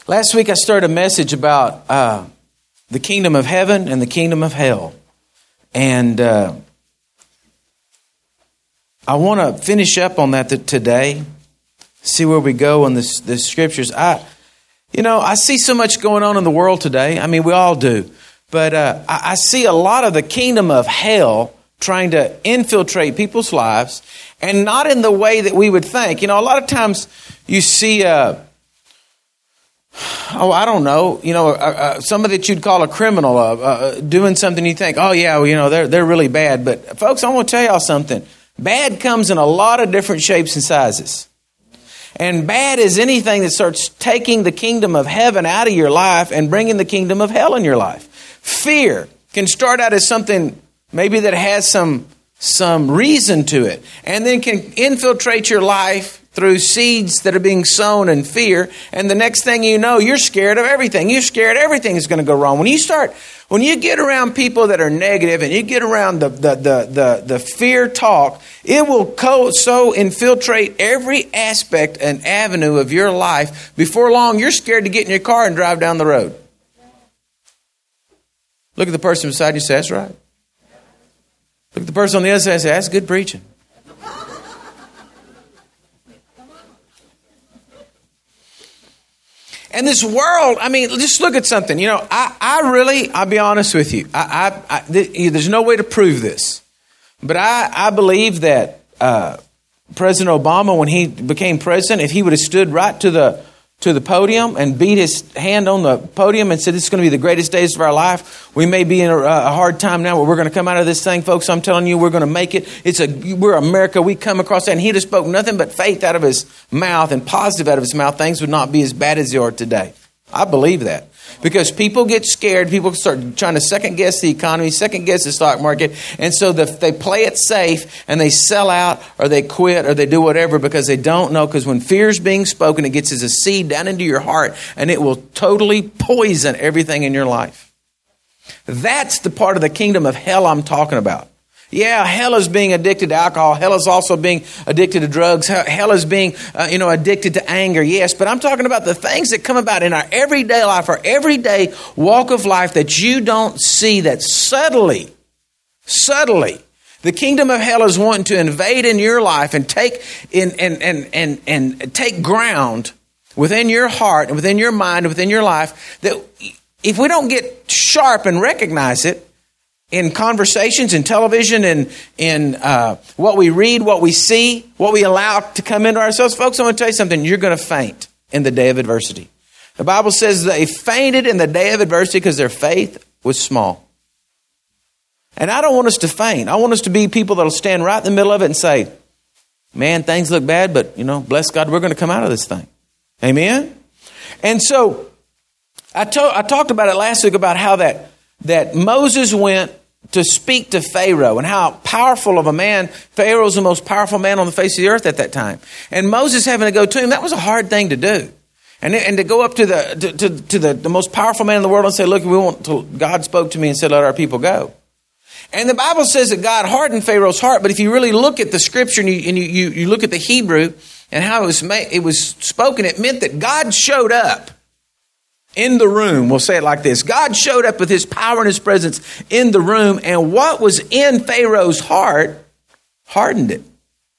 Last week I started a message about the kingdom of heaven and the kingdom of hell. And I want to finish up on that today, see where we go in the scriptures. I see so much going on in the world today. I mean, we all do. But I see a lot of the kingdom of hell trying to infiltrate people's lives, and not in the way that we would think. You know, a lot of times you see... somebody that you'd call a criminal doing something you think, oh yeah, well, they're really bad. But folks, I want to tell y'all something. Bad comes in a lot of different shapes and sizes. And bad is anything that starts taking the kingdom of heaven out of your life and bringing the kingdom of hell in your life. Fear can start out as something maybe that has some reason to it, and then can infiltrate your life through seeds that are being sown in fear. And the next thing you know, you're scared of everything. You're scared everything is going to go wrong. When you get around people that are negative and you get around the fear talk, it will so infiltrate every aspect and avenue of your life. Before long, you're scared to get in your car and drive down the road. Look at the person beside you and say, that's right. Look at the person on the other side and say, that's good preaching. And this world, I mean, just look at something. You know, I'll be honest with you. There's no way to prove this. But I believe that President Obama, when he became president, if he would have stood right to the podium and beat his hand on the podium and said, this is going to be the greatest days of our life. We may be in a hard time now, but we're going to come out of this thing, folks. I'm telling you, we're going to make it. We're America. We come across that. And he'd have spoken nothing but faith out of his mouth and positive out of his mouth. Things would not be as bad as they are today. I believe that. Because people get scared. People start trying to second guess the economy, second guess the stock market. And so they play it safe and they sell out or they quit or they do whatever because they don't know. Because when fear is being spoken, it gets as a seed down into your heart and it will totally poison everything in your life. That's the part of the kingdom of hell I'm talking about. Yeah, hell is being addicted to alcohol. Hell is also being addicted to drugs. Hell is being, addicted to anger. Yes, but I'm talking about the things that come about in our everyday life, our everyday walk of life that you don't see, that subtly, the kingdom of hell is wanting to invade in your life and take take ground within your heart and within your mind and within your life. That if we don't get sharp and recognize it, in conversations, in television, in what we read, what we see, what we allow to come into ourselves. Folks, I'm going to tell you something. You're going to faint in the day of adversity. The Bible says they fainted in the day of adversity because their faith was small. And I don't want us to faint. I want us to be people that will stand right in the middle of it and say, man, things look bad, but, bless God, we're going to come out of this thing. Amen? And so I talked about it last week about how that Moses went to speak to Pharaoh and how powerful of a man. Pharaoh was the most powerful man on the face of the earth at that time. And Moses having to go to him, that was a hard thing to do. And to go up to the most powerful man in the world and say, look, God spoke to me and said, let our people go. And the Bible says that God hardened Pharaoh's heart. But if you really look at the scripture and you look at the Hebrew and how it was spoken, it meant that God showed up in the room. We'll say it like this. God showed up with his power and his presence in the room, and what was in Pharaoh's heart hardened it.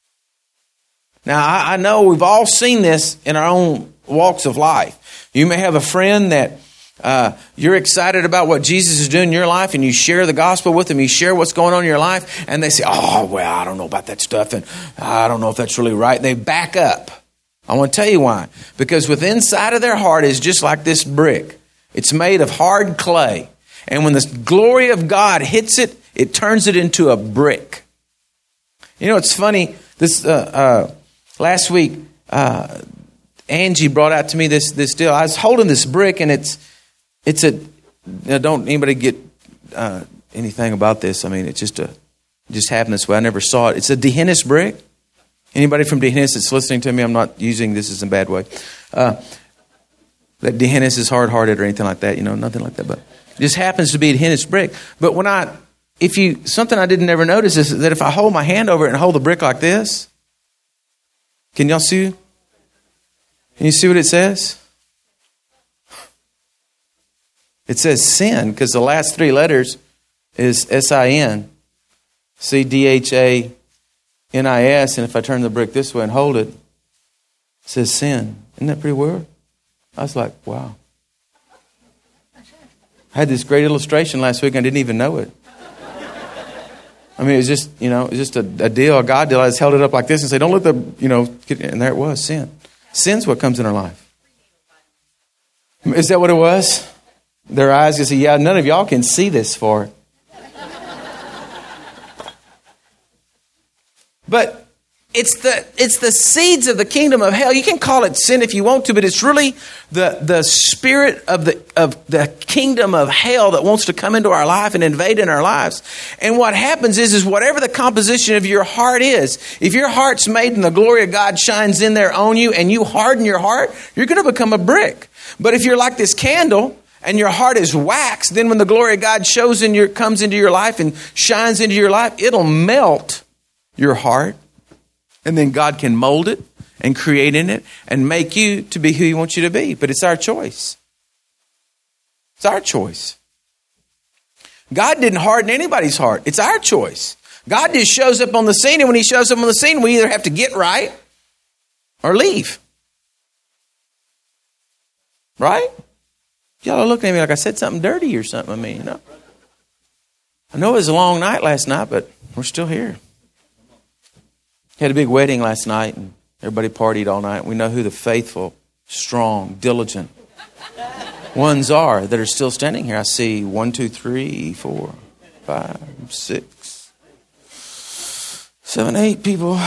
Now, I know we've all seen this in our own walks of life. You may have a friend that you're excited about what Jesus is doing in your life, and you share the gospel with them. You share what's going on in your life, and they say, oh, well, I don't know about that stuff, and I don't know if that's really right. And they back up. I want to tell you why. Because within inside of their heart is just like this brick. It's made of hard clay. And when the glory of God hits it, it turns it into a brick. You know, it's funny. This last week, Angie brought out to me this deal. I was holding this brick, and it's don't anybody get anything about this. I mean, it just happened this way. I never saw it. It's a D'Hanis brick. Anybody from D'Hanis that's listening to me, I'm not using this in a bad way. That D'Hanis is hard-hearted or anything like that, nothing like that. But it just happens to be a D'Hanis brick. But something I didn't ever notice is that if I hold my hand over it and hold the brick like this, can y'all see? Can you see what it says? It says sin because the last three letters is S-I-N. C-D-H-A-N-I-S. And if I turn the brick this way and hold it, it says sin. Isn't that pretty weird? I was like, wow. I had this great illustration last week and I didn't even know it. I mean, it was just, it was just a deal, a God deal. I just held it up like this and said, don't let the, and there it was, sin. Sin's what comes in our life. Is that what it was? Their eyes just say, yeah, none of y'all can see this far. But it's the seeds of the kingdom of hell. You can call it sin if you want to, but it's really the spirit of the kingdom of hell that wants to come into our life and invade in our lives. And what happens is whatever the composition of your heart is, if your heart's made and the glory of God shines in there on you and you harden your heart, you're going to become a brick. But if you're like this candle and your heart is wax, then when the glory of God comes into your life and shines into your life, it'll melt your heart. And then God can mold it and create in it and make you to be who He wants you to be. But it's our choice. It's our choice. God didn't harden anybody's heart. It's our choice. God just shows up on the scene, and when He shows up on the scene, we either have to get right or leave. Right? Y'all are looking at me like I said something dirty or something. I know it was a long night last night, but we're still here. Had a big wedding last night, and everybody partied all night. We know who the faithful, strong, diligent ones are that are still standing here. I see 1, 2, 3, 4, 5, 6, 7, 8 people.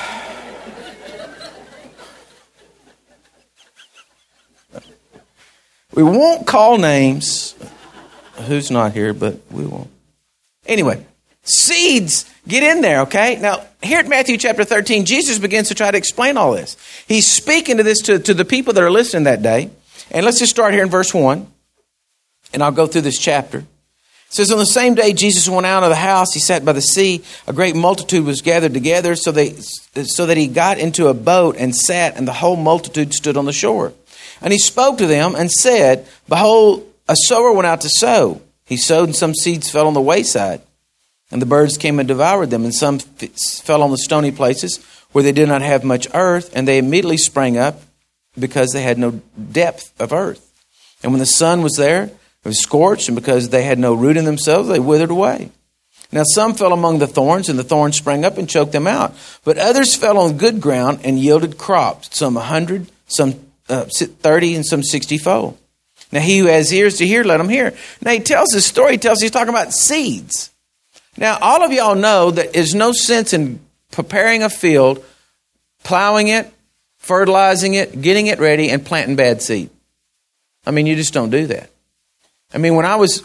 We won't call names. Who's not here, but we won't. Anyway, seeds get in there, okay? Now, here at Matthew chapter 13, Jesus begins to try to explain all this. He's speaking to this to the people that are listening that day. And let's just start here in verse 1. And I'll go through this chapter. It says, on the same day Jesus went out of the house. He sat by the sea. A great multitude was gathered together so that he got into a boat and sat, and the whole multitude stood on the shore. And he spoke to them and said, behold, a sower went out to sow. He sowed, and some seeds fell on the wayside. And the birds came and devoured them, and some fell on the stony places where they did not have much earth, and they immediately sprang up because they had no depth of earth. And when the sun was there, it was scorched, and because they had no root in themselves, they withered away. Now some fell among the thorns, and the thorns sprang up and choked them out. But others fell on good ground and yielded crops, some 100, some 30, and some 60-fold. Now he who has ears to hear, let him hear. Now he tells this story. He's talking about seeds. Now, all of y'all know that there's no sense in preparing a field, plowing it, fertilizing it, getting it ready, and planting bad seed. I mean, you just don't do that. I mean, when I was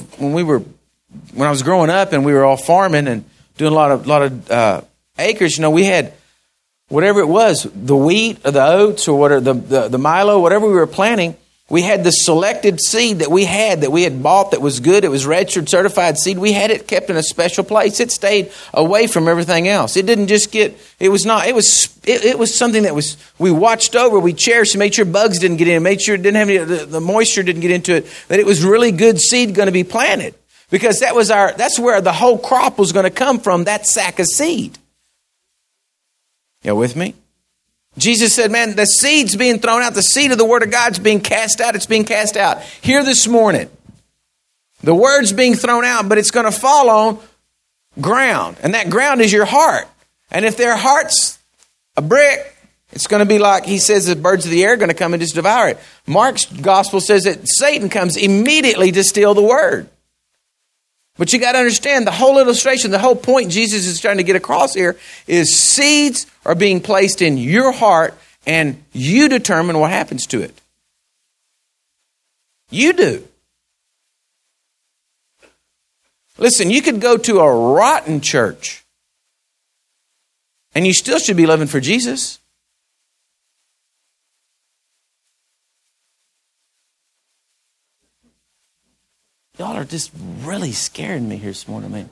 growing up and we were all farming and doing a lot of acres, we had whatever it was, the wheat or the oats or whatever, the milo, whatever we were planting. We had the selected seed that we had bought that was good. It was registered, certified seed. We had it kept in a special place. It stayed away from everything else. It didn't just it was something that we watched over, we cherished, and made sure bugs didn't get in, made sure it didn't have any, the moisture didn't get into it, that it was really good seed going to be planted. Because that's where the whole crop was going to come from, that sack of seed. You with me? Jesus said, man, the seed's being thrown out. The seed of the Word of God's being cast out. It's being cast out. Here this morning, the Word's being thrown out, but it's going to fall on ground. And that ground is your heart. And if their heart's a brick, it's going to be like, he says, the birds of the air are going to come and just devour it. Mark's gospel says that Satan comes immediately to steal the Word. But you got to understand the whole illustration, the whole point Jesus is trying to get across here is seeds are being placed in your heart and you determine what happens to it. You do. Listen, you could go to a rotten church and you still should be living for Jesus. Y'all are just really scaring me here this morning, man.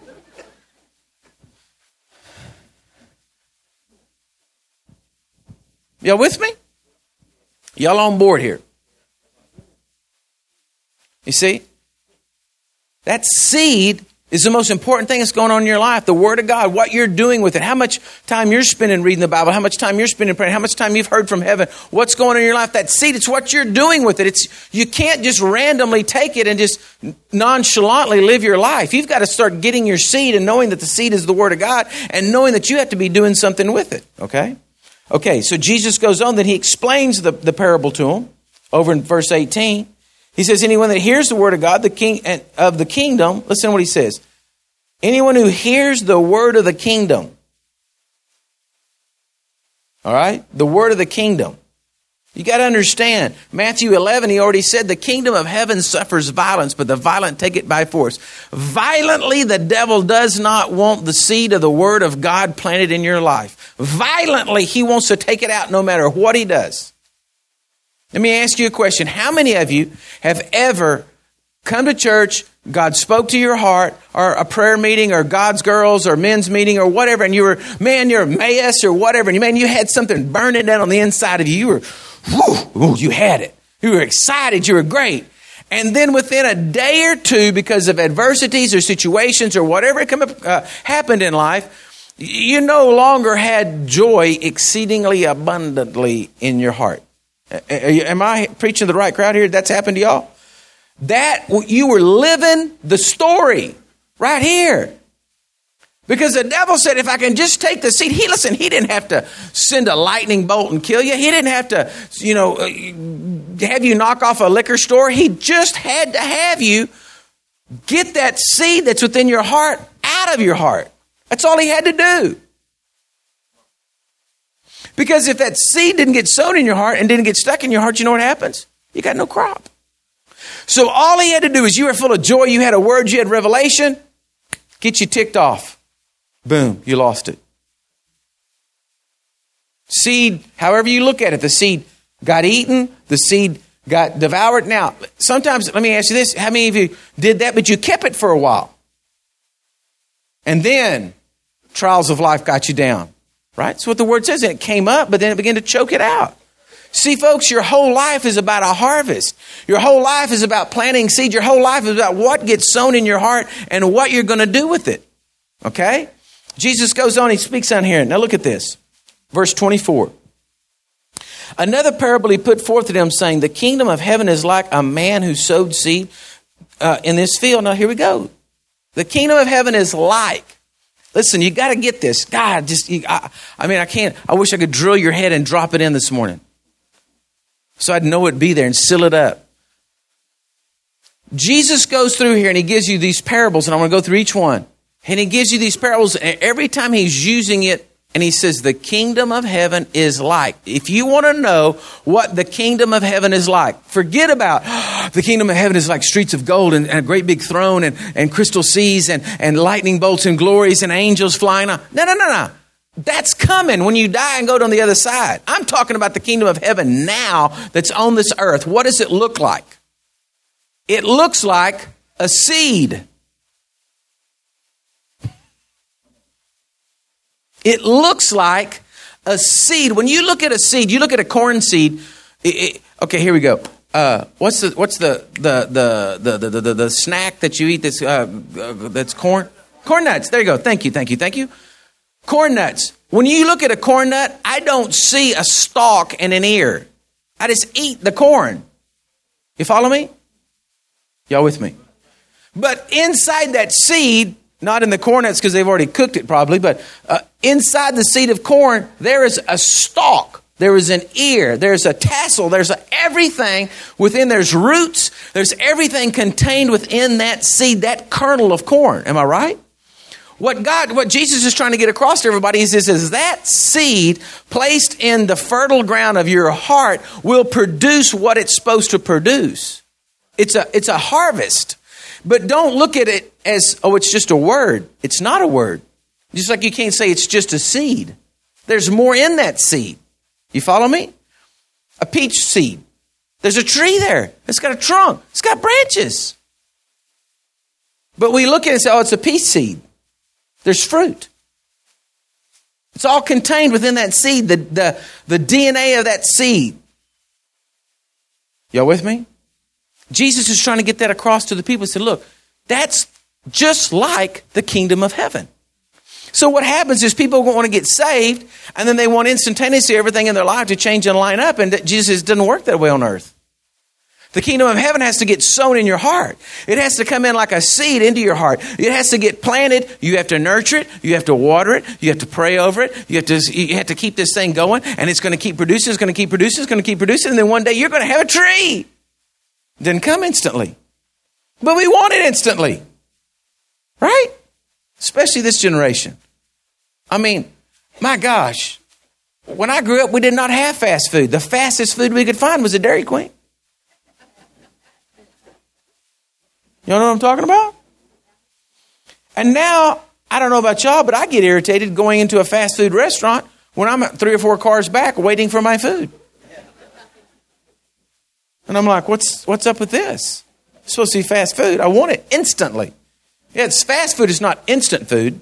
Y'all with me? Y'all on board here? You see? That seed is the most important thing that's going on in your life. The Word of God, what you're doing with it, how much time you're spending reading the Bible, how much time you're spending praying, how much time you've heard from heaven, what's going on in your life. That seed, it's what you're doing with it. You can't just randomly take it and just nonchalantly live your life. You've got to start getting your seed and knowing that the seed is the Word of God and knowing that you have to be doing something with it. Okay, so Jesus goes on, then he explains the parable to him over in verse 18. He says, anyone that hears the word of God, the king of the kingdom, listen to what he says. Anyone who hears the word of the kingdom. All right? The word of the kingdom. You got to understand, Matthew 11, he already said, the kingdom of heaven suffers violence, but the violent take it by force. Violently, the devil does not want the seed of the word of God planted in your life. Violently, he wants to take it out no matter what he does. Let me ask you a question. How many of you have ever come to church, God spoke to your heart, or a prayer meeting, or God's girls, or men's meeting, or whatever, and you're Emmaus, or whatever, and you had something burning down on the inside of you. You were, you had it. You were excited. You were great. And then within a day or two, because of adversities or situations or whatever happened in life, you no longer had joy exceedingly abundantly in your heart. Am I preaching to the right crowd here? That's happened to y'all? That you were living the story right here. Because the devil said, if I can just take the seed, he didn't have to send a lightning bolt and kill you. He didn't have to, have you knock off a liquor store. He just had to have you get that seed that's within your heart out of your heart. That's all he had to do. Because if that seed didn't get sown in your heart and didn't get stuck in your heart, you know what happens? You got no crop. So all he had to do is you were full of joy, you had a word, you had revelation, get you ticked off. Boom, you lost it. Seed, however you look at it, the seed got eaten, the seed got devoured. Now, sometimes, let me ask you this, how many of you did that, but you kept it for a while? And then trials of life got you down. Right? That's what the word says. And it came up, but then it began to choke it out. See, folks, your whole life is about a harvest. Your whole life is about planting seed. Your whole life is about what gets sown in your heart and what you're going to do with it. Okay? Jesus goes on, he speaks on here. Now look at this. Verse 24. Another parable he put forth to them, saying, the kingdom of heaven is like a man who sowed seed in this field. Now here we go. The kingdom of heaven is like. Listen, you got to get this. God, I can't. I wish I could drill your head and drop it in this morning, so I'd know it'd be there and seal it up. Jesus goes through here and he gives you these parables, and I'm going to go through each one. And he gives you these parables, and every time he's using it, and he says, the kingdom of heaven is like. If you want to know what the kingdom of heaven is like, forget about the kingdom of heaven is like streets of gold and a great big throne and crystal seas and lightning bolts and glories and angels flying on. No. That's coming when you die and go on the other side. I'm talking about the kingdom of heaven now that's on this earth. What does it look like? It looks like a seed. It looks like a seed. When you look at a seed, you look at a corn seed. Okay, here we go. What's the snack that you eat that's corn? Corn nuts. There you go. Thank you. Corn nuts. When you look at a corn nut, I don't see a stalk and an ear. I just eat the corn. You follow me? Y'all with me? But inside that seed, not in the corn nuts because they've already cooked it probably, but inside the seed of corn, there is a stalk. There is an ear. There's a tassel. There's everything within. There's roots. There's everything contained within that seed, that kernel of corn. Am I right? What Jesus is trying to get across to everybody is that seed placed in the fertile ground of your heart will produce what it's supposed to produce. It's a harvest. But don't look at it as, it's just a word. It's not a word. Just like you can't say it's just a seed. There's more in that seed. You follow me? A peach seed. There's a tree there. It's got a trunk. It's got branches. But we look at it and say, it's a peach seed. There's fruit. It's all contained within that seed, the DNA of that seed. Y'all with me? Jesus is trying to get that across to the people. He said, look, that's just like the kingdom of heaven. So what happens is people want to get saved, and then they want instantaneously everything in their life to change and line up, and Jesus says it doesn't work that way on earth. The kingdom of heaven has to get sown in your heart. It has to come in like a seed into your heart. It has to get planted. You have to nurture it. You have to water it. You have to pray over it. You have to keep this thing going, and it's going to keep producing. It's going to keep producing. It's going to keep producing. And then one day you're going to have a tree. It didn't come instantly. But we want it instantly. Right? Especially this generation. I mean, my gosh. When I grew up, we did not have fast food. The fastest food we could find was a Dairy Queen. You know what I'm talking about? And now, I don't know about y'all, but I get irritated going into a fast food restaurant when I'm 3 or 4 cars back waiting for my food. And I'm like, what's up with this? It's supposed to be fast food. I want it instantly. Yeah, it's fast food. It's not instant food.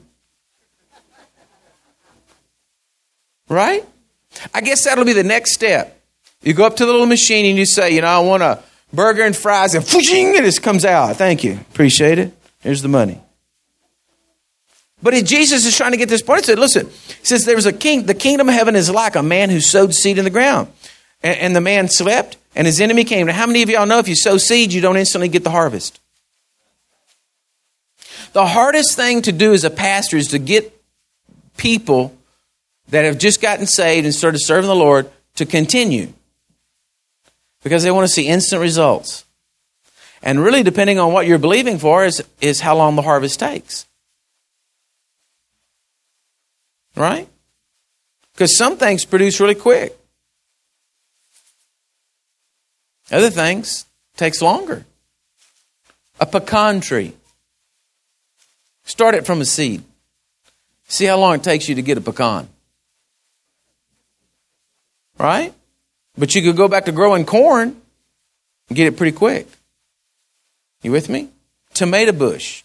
Right? I guess that'll be the next step. You go up to the little machine and you say, I want a burger and fries, and it just comes out. Thank you. Appreciate it. Here's the money. But Jesus is trying to get this point. He said, listen, he says there was a king. The kingdom of heaven is like a man who sowed seed in the ground. And the man slept, and his enemy came. Now, how many of y'all know if you sow seed, you don't instantly get the harvest? The hardest thing to do as a pastor is to get people that have just gotten saved and started serving the Lord to continue. Because they want to see instant results. And really, depending on what you're believing for, is how long the harvest takes. Right? Because some things produce really quick. Other things takes longer. A pecan tree. Start it from a seed. See how long it takes you to get a pecan. Right? But you could go back to growing corn and get it pretty quick. You with me? Tomato bush.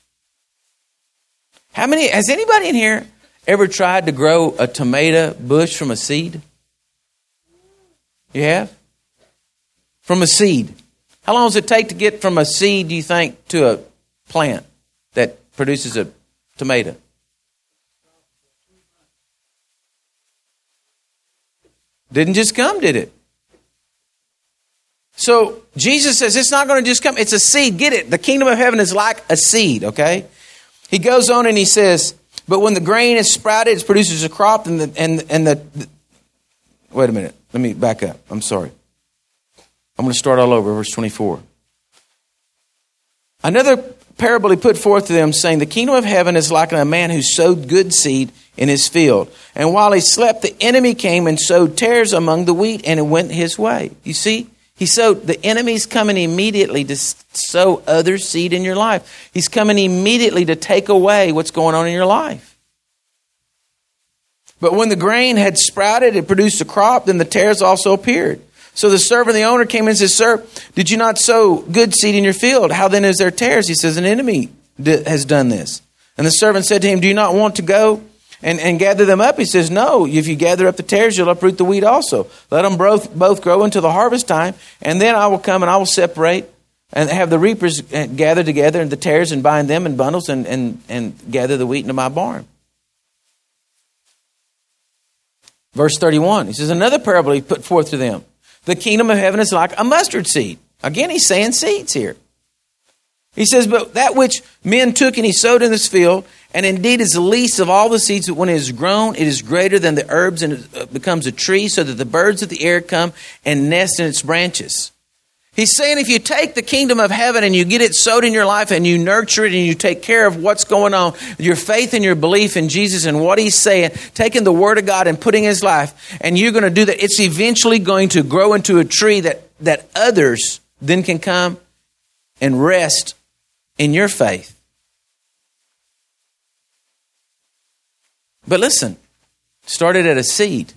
Has anybody in here ever tried to grow a tomato bush from a seed? You have? From a seed. How long does it take to get from a seed, do you think, to a plant that produces a tomato? Didn't just come, did it? So Jesus says it's not going to just come. It's a seed. Get it? The kingdom of heaven is like a seed, okay? He goes on and he says, but when the grain is sprouted, it produces a crop and the wait a minute. Let me back up. I'm sorry. I'm going to start all over, verse 24. Another parable he put forth to them, saying, the kingdom of heaven is like a man who sowed good seed in his field. And while he slept, the enemy came and sowed tares among the wheat, and it went his way. You see, the enemy's coming immediately to sow other seed in your life. He's coming immediately to take away what's going on in your life. But when the grain had sprouted, it produced a crop, then the tares also appeared. So the servant, the owner, came in and said, sir, did you not sow good seed in your field? How then is there tares? He says, an enemy has done this. And the servant said to him, do you not want to go and gather them up? He says, no, if you gather up the tares, you'll uproot the wheat also. Let them both grow until the harvest time. And then I will come and I will separate and have the reapers gather together and the tares and bind them in bundles and gather the wheat into my barn. Verse 31, he says, another parable he put forth to them. The kingdom of heaven is like a mustard seed. Again, he's saying seeds here. He says, but that which men took and he sowed in this field, and indeed is the least of all the seeds, but when it is grown, it is greater than the herbs, and it becomes a tree, so that the birds of the air come and nest in its branches. He's saying if you take the kingdom of heaven and you get it sowed in your life and you nurture it and you take care of what's going on, your faith and your belief in Jesus and what he's saying, taking the word of God and putting his life, and you're going to do that, it's eventually going to grow into a tree that others then can come and rest in your faith. But listen, started at a seed.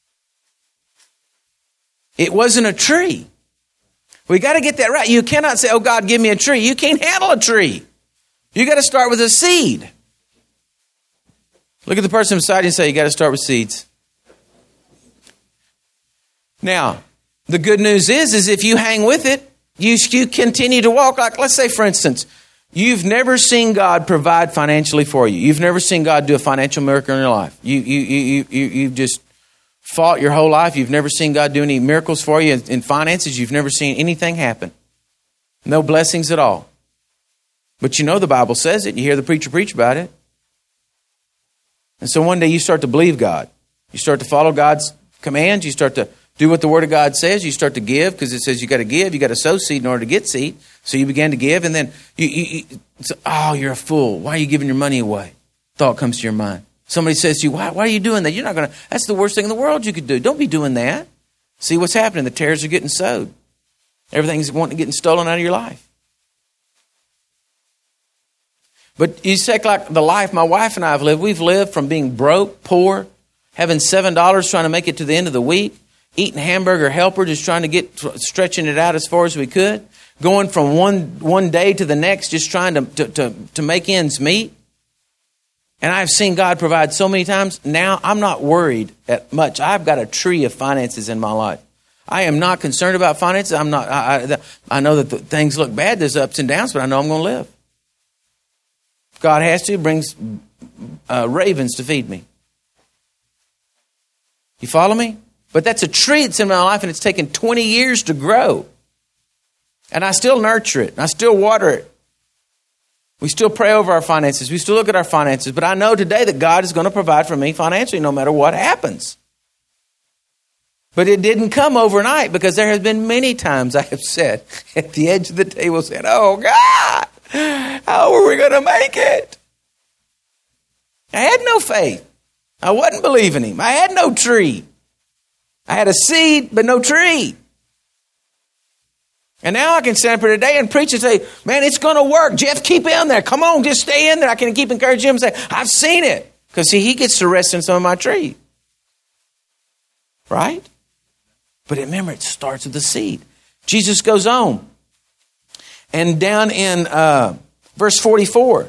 It wasn't a tree. We got to get that right. You cannot say, oh, God, give me a tree. You can't handle a tree. You got to start with a seed. Look at the person beside you and say, you got to start with seeds. Now, the good news is if you hang with it You continue to walk like, let's say, for instance, you've never seen God provide financially for you. You've never seen God do a financial miracle in your life. You've just fought your whole life. You've never seen God do any miracles for you in finances. You've never seen anything happen. No blessings at all. But you know the Bible says it. You hear the preacher preach about it. And so one day you start to believe God. You start to follow God's commands. You start to do what the Word of God says. You start to give because it says you got to give. You got to sow seed in order to get seed. So you begin to give, and then you're a fool. Why are you giving your money away? Thought comes to your mind. Somebody says to you, why are you doing that? You're not going to. That's the worst thing in the world you could do. Don't be doing that. See what's happening. The tares are getting sowed. Everything's getting stolen out of your life. But you take like the life my wife and I have lived. We've lived from being broke, poor, having $7 trying to make it to the end of the week, eating hamburger helper, just trying to stretching it out as far as we could, going from one day to the next, just trying to make ends meet. And I've seen God provide so many times. Now I'm not worried at much. I've got a tree of finances in my life. I am not concerned about finances. I know that things look bad. There's ups and downs, but I know I'm going to live. If God has to, brings ravens to feed me. You follow me? But that's a tree that's in my life, and it's taken 20 years to grow. And I still nurture it. And I still water it. We still pray over our finances. We still look at our finances. But I know today that God is going to provide for me financially no matter what happens. But it didn't come overnight, because there have been many times I have sat at the edge of the table saying, oh God, how are we going to make it? I had no faith. I wasn't believing Him. I had no tree. I had a seed, but no tree. And now I can stand up here today and preach and say, man, it's going to work. Jeff, keep in there. Come on, just stay in there. I can keep encouraging him and say, I've seen it. Because see, he gets to rest in some of my tree. Right? But remember, it starts with the seed. Jesus goes on. And down in verse 44,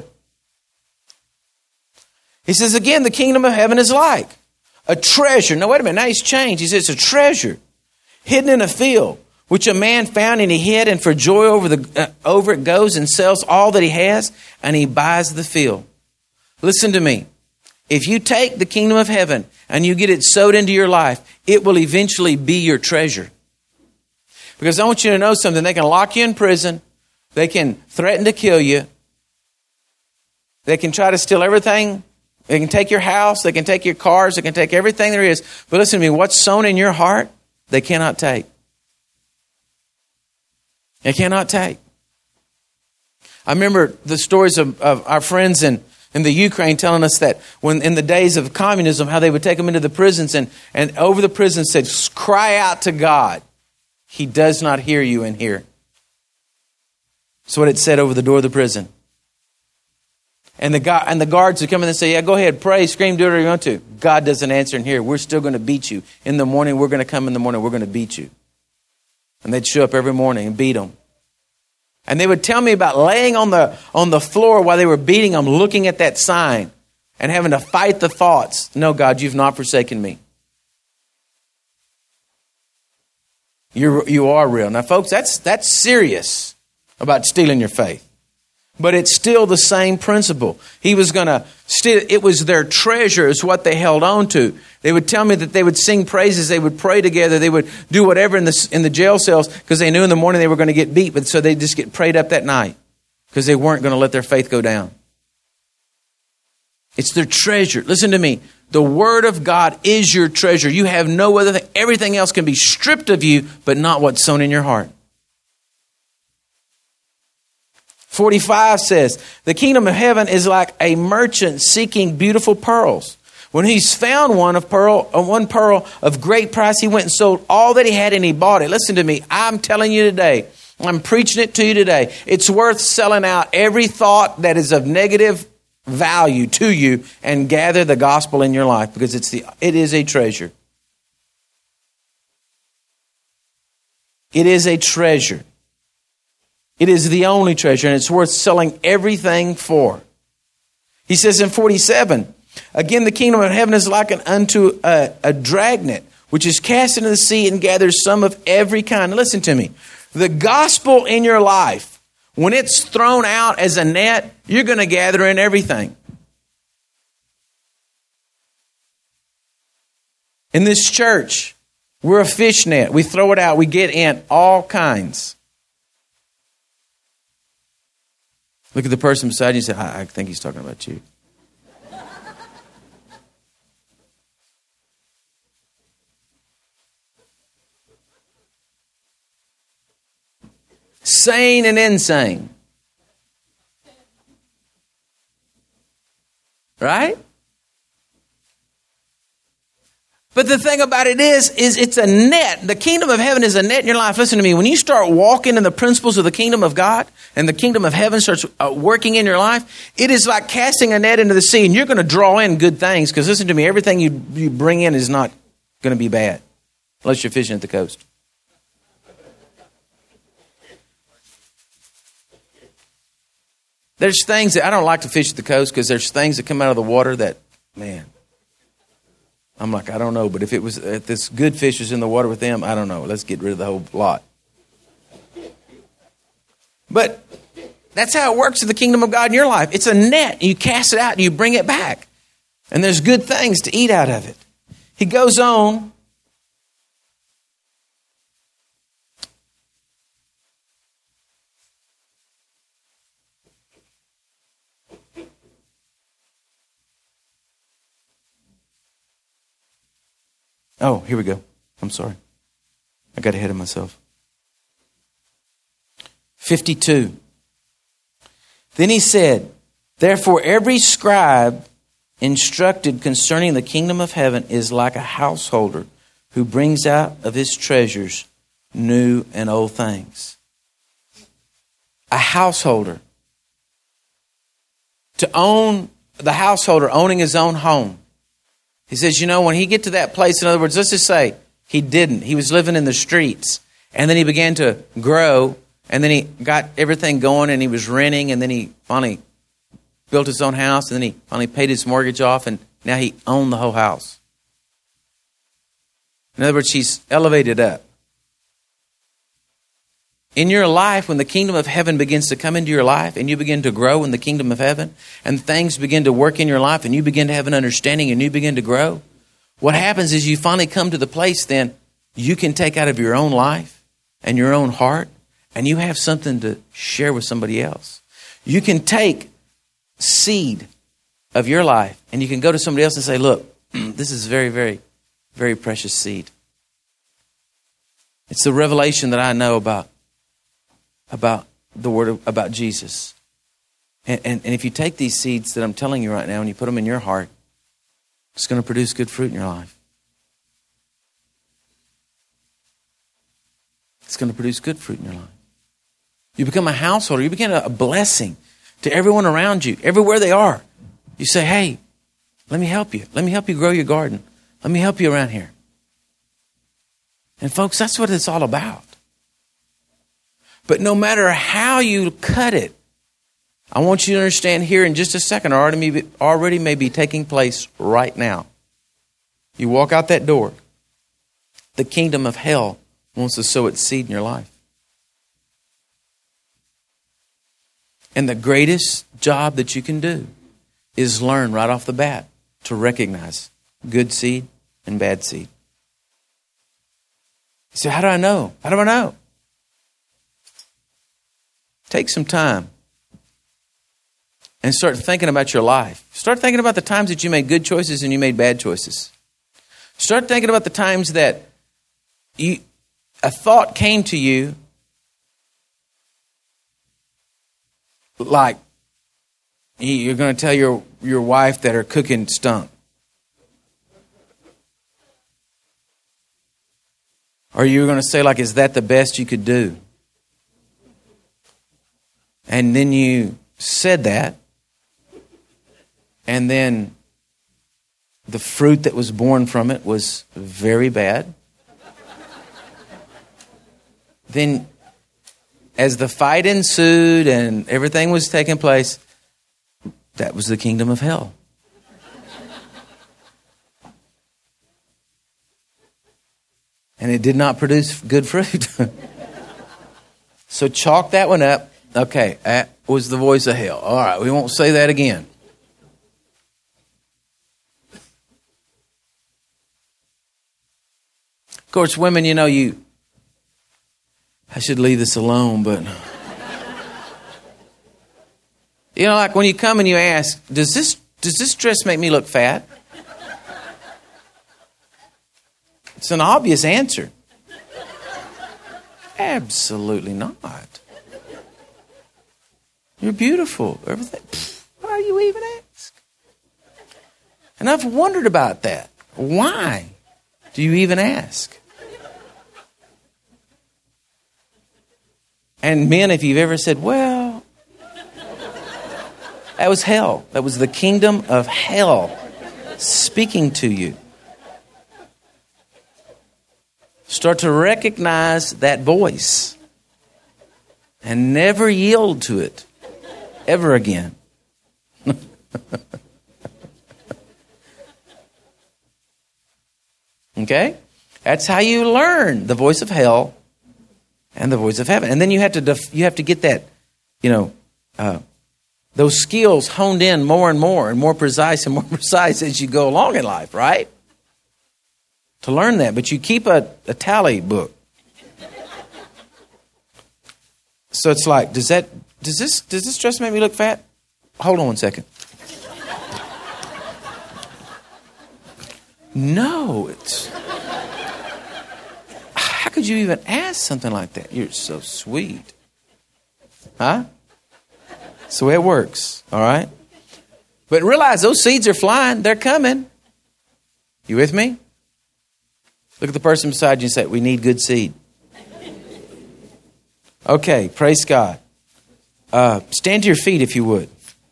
he says, again, the kingdom of heaven is like a treasure. Now, wait a minute. Now he's changed. He says, it's a treasure hidden in a field, which a man found and he hid, and for joy over it goes and sells all that he has, and he buys the field. Listen to me. If you take the kingdom of heaven and you get it sowed into your life, it will eventually be your treasure. Because I want you to know something. They can lock you in prison. They can threaten to kill you. They can try to steal everything. They can take your house. They can take your cars. They can take everything there is. But listen to me. What's sown in your heart, they cannot take. They cannot take. I remember the stories of our friends in the Ukraine telling us that when in the days of communism, how they would take them into the prisons and over the prison said, cry out to God. He does not hear you in here. That's what it said over the door of the prison. And the guards would come in and say, yeah, go ahead, pray, scream, do whatever you want to. God doesn't answer in here. We're still going to beat you. In the morning, we're going to come in the morning. We're going to beat you. And they'd show up every morning and beat them. And they would tell me about laying on the floor while they were beating them, looking at that sign and having to fight the thoughts. No, God, you've not forsaken me. You are real. Now, folks, that's serious about stealing your faith. But it's still the same principle. He was going to steal. It was their treasure is what they held on to. They would tell me that they would sing praises. They would pray together. They would do whatever in the jail cells because they knew in the morning they were going to get beat. But so they just get prayed up that night because they weren't going to let their faith go down. It's their treasure. Listen to me. The Word of God is your treasure. You have no other thing. Everything else can be stripped of you, but not what's sown in your heart. 45 says, the kingdom of heaven is like a merchant seeking beautiful pearls. When he's found one pearl of great price, he went and sold all that he had and he bought it. Listen to me. I'm telling you today, I'm preaching it to you today. It's worth selling out every thought that is of negative value to you and gather the gospel in your life because it is a treasure. It is a treasure. It is the only treasure, and it's worth selling everything for. He says in 47, again, the kingdom of heaven is like unto a dragnet, which is cast into the sea and gathers some of every kind. Listen to me. The gospel in your life, when it's thrown out as a net, you're going to gather in everything. In this church, we're a fish net. We throw it out. We get in all kinds. Look at the person beside you and say, I think he's talking about you. Sane and insane. Right? But the thing about it is it's a net. The kingdom of heaven is a net in your life. Listen to me. When you start walking in the principles of the kingdom of God and the kingdom of heaven starts working in your life, it is like casting a net into the sea, and you're going to draw in good things. Because listen to me, everything you bring in is not going to be bad unless you're fishing at the coast. There's things that I don't like to fish at the coast because there's things that come out of the water that, man, I'm like, I don't know. But if this good fish is in the water with them, I don't know. Let's get rid of the whole lot. But that's how it works in the kingdom of God in your life. It's a net. You cast it out and you bring it back. And there's good things to eat out of it. He goes on. Oh, here we go. I'm sorry. I got ahead of myself. 52. Then he said, therefore every scribe instructed concerning the kingdom of heaven is like a householder who brings out of his treasures new and old things. A householder. To own, the householder owning his own home. He says, when he get to that place, in other words, let's just say he didn't. He was living in the streets. And then he began to grow. And then he got everything going and he was renting. And then he finally built his own house. And then he finally paid his mortgage off. And now he owned the whole house. In other words, he's elevated up. In your life, when the kingdom of heaven begins to come into your life and you begin to grow in the kingdom of heaven and things begin to work in your life and you begin to have an understanding and you begin to grow, what happens is you finally come to the place then you can take out of your own life and your own heart and you have something to share with somebody else. You can take seed of your life and you can go to somebody else and say, look, this is very, very, very precious seed. It's the revelation that I know about the word about Jesus. And if you take these seeds that I'm telling you right now and you put them in your heart, it's going to produce good fruit in your life. It's going to produce good fruit in your life. You become a householder. You become a blessing to everyone around you, everywhere they are. You say, hey, let me help you. Let me help you grow your garden. Let me help you around here. And folks, that's what it's all about. But no matter how you cut it, I want you to understand here in just a second, already may be taking place right now. You walk out that door, the kingdom of hell wants to sow its seed in your life. And the greatest job that you can do is learn right off the bat to recognize good seed and bad seed. You say, how do I know? How do I know? Take some time and start thinking about your life. Start thinking about the times that you made good choices and you made bad choices. Start thinking about the times that a thought came to you like you're going to tell your wife that her cooking stunk. Or you're going to say like, is that the best you could do? And then you said that, and then the fruit that was born from it was very bad. Then, as the fight ensued and everything was taking place, that was the kingdom of hell. And it did not produce good fruit. So chalk that one up. Okay, that was the voice of hell. All right, we won't say that again. Of course, women, I should leave this alone, but like when you come and you ask, does this dress make me look fat? It's an obvious answer. Absolutely not. You're beautiful. Everything. Why do you even ask? And I've wondered about that. Why do you even ask? And men, if you've ever said, well, that was hell. That was the kingdom of hell speaking to you. Start to recognize that voice and never yield to it ever again. Okay? That's how you learn the voice of hell and the voice of heaven. And then you have to get that, those skills honed in more and more precise as you go along in life, right? To learn that. But you keep a tally book. So it's like, does this dress make me look fat? Hold on one second. No, how could you even ask something like that? You're so sweet. Huh? That's the way it works, all right? But realize those seeds are flying. They're coming. You with me? Look at the person beside you and say, we need good seed. Okay, praise God. Stand to your feet if you would.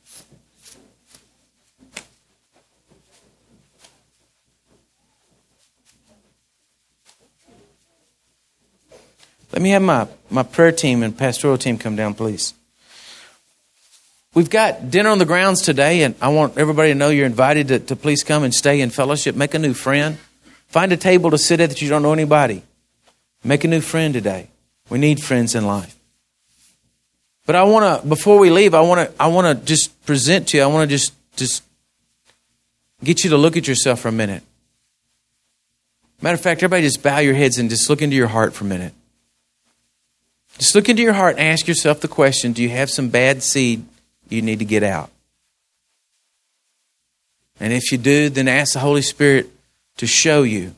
Let me have my prayer team and pastoral team come down, please. We've got dinner on the grounds today, and I want everybody to know you're invited to please come and stay in fellowship. Make a new friend. Find a table to sit at that you don't know anybody. Make a new friend today. We need friends in life. But before we leave, I want to just present to you. I want to just get you to look at yourself for a minute. Matter of fact, everybody just bow your heads and just look into your heart for a minute. Just look into your heart and ask yourself the question, do you have some bad seed you need to get out? And if you do, then ask the Holy Spirit to show you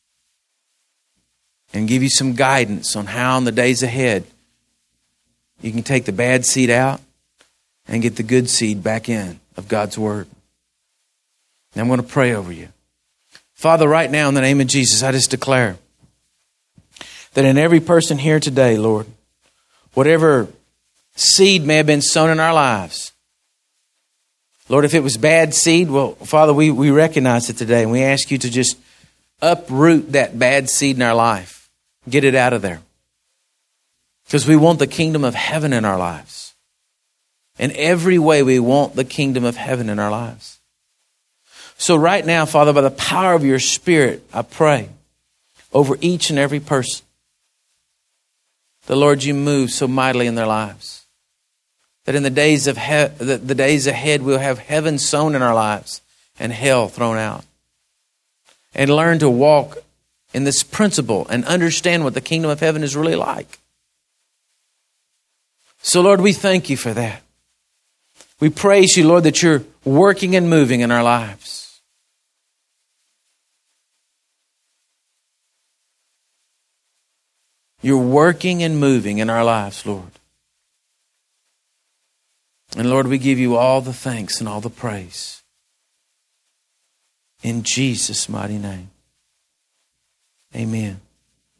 and give you some guidance on how in the days ahead you can take the bad seed out and get the good seed back in of God's Word. And I'm going to pray over you. Father, right now in the name of Jesus, I just declare that in every person here today, Lord, whatever seed may have been sown in our lives, Lord, if it was bad seed, well, Father, we recognize it today, and we ask you to just uproot that bad seed in our life. Get it out of there. Because we want the kingdom of heaven in our lives. In every way, we want the kingdom of heaven in our lives. So right now, Father, by the power of your Spirit, I pray over each and every person. The Lord, you move so mightily in their lives. That in the days of the days ahead, we'll have heaven sown in our lives and hell thrown out. And learn to walk in this principle and understand what the kingdom of heaven is really like. So, Lord, we thank you for that. We praise you, Lord, that you're working and moving in our lives. You're working and moving in our lives, Lord. And Lord, we give you all the thanks and all the praise. In Jesus' mighty name. Amen.